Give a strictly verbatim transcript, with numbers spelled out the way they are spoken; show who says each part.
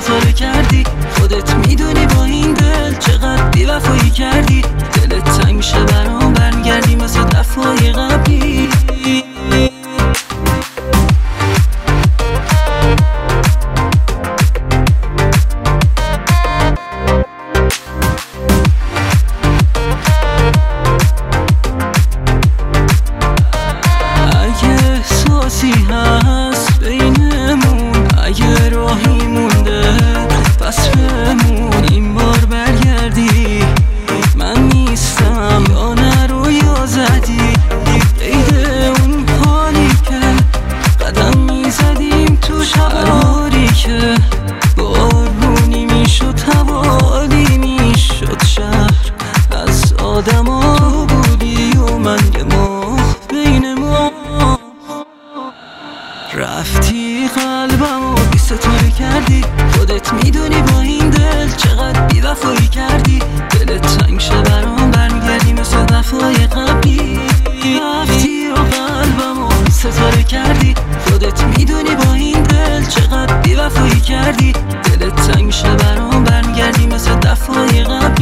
Speaker 1: ستاره کردی. خودت میدونی با این دل چقدر بی‌وفایی کردی. دلت تنگ میشه برام برمیگردی مثل دفعای قبلی. هست بینمون، اگه راهی مونده پس بمون. این بار برگردی من نیستم، یا نرو یا زدی قید اون حالی که قدم میزدیم تو شباری که بارونی میشد حوالی میشد شهر از آدم ها. تو بودی و من یه ماه بین ما رفتی قلبمو بی ستاره کردی. خودت میدونی با این دل چقدر بی‌وفایی کردی. دلت تنگ شه برام برمیگردی مثل دفعای قبلی. رفتی و قلبمو بی ستاره کردی. خودت میدونی با این دل چقدر بی‌وفایی کردی. دلت تنگ شه برام برمیگردی مثل دفعای قبلی.